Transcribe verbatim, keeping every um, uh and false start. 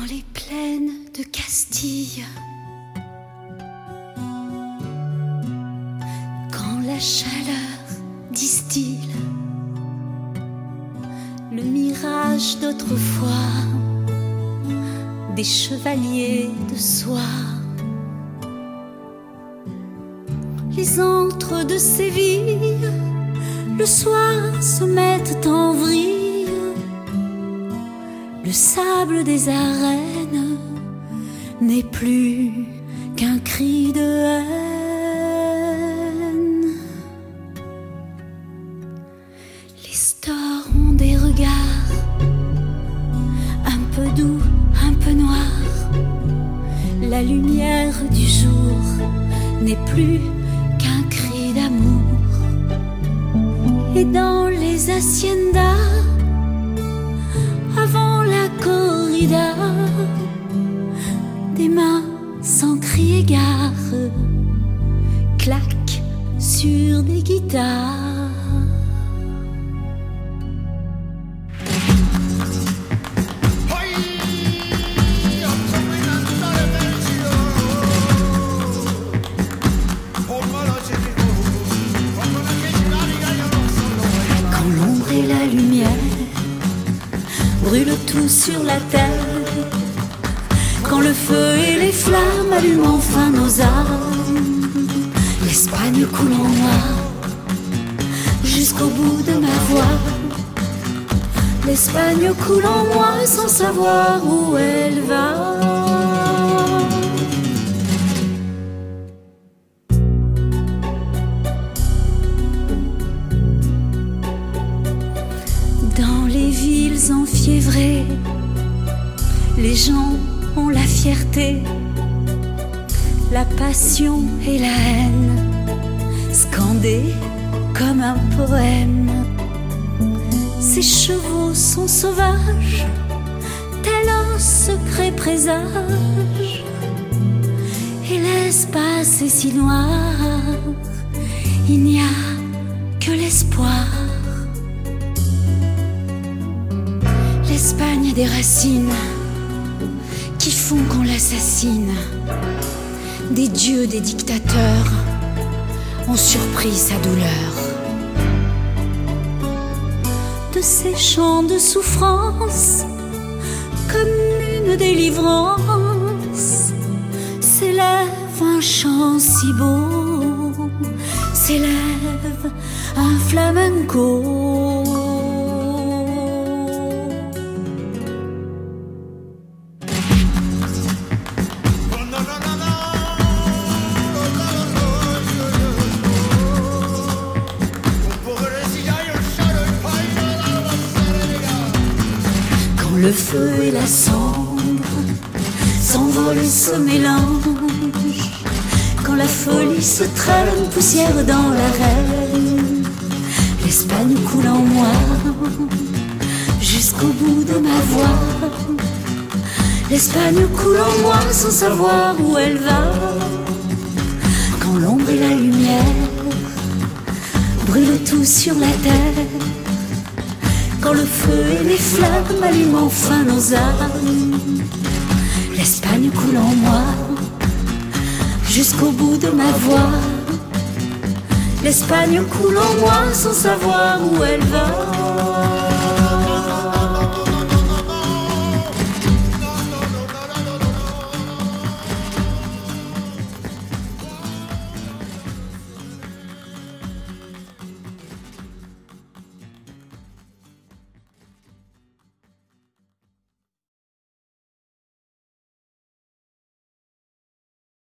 les plaines de Castille, quand la chaleur distille le mirage d'autrefois des chevaliers de soie, les antres de Séville le soir se mettent en vrille. Le sable des arènes n'est plus qu'un cri de haine. Les stores ont des regards un peu doux, un peu noirs. La lumière du jour n'est plus qu'un cri d'amour. Et dans les haciendas, avant la corrida, des mains sans crier gare claquent sur des guitares. Quand l'ombre et la lumière brûle tout sur la terre, quand le feu et les flammes allument enfin nos âmes, l'Espagne coule en moi jusqu'au bout de ma voix. L'Espagne coule en moi sans savoir où elle va. Dans les villes enfiévrées, les gens ont la fierté, la passion et la haine, scandées comme un poème. Ces chevaux sont sauvages, tel un secret présage, et l'espace est si noir, il n'y a que l'espoir. L'Espagne a des racines qui font qu'on l'assassine. Des dieux, des dictateurs ont surpris sa douleur. De ces chants de souffrance, comme une délivrance, s'élève un chant si beau, s'élève un flamenco. Le feu et la cendre s'envolent et se mélangent, quand la folie se traîne poussière dans l'arène. L'Espagne coule en moi jusqu'au bout de ma voix. L'Espagne coule en moi sans savoir où elle va. Quand l'ombre et la lumière brûlent tout sur la terre, quand le feu et les flammes allument enfin nos âmes, l'Espagne coule en moi jusqu'au bout de ma voix. L'Espagne coule en moi sans savoir où elle va.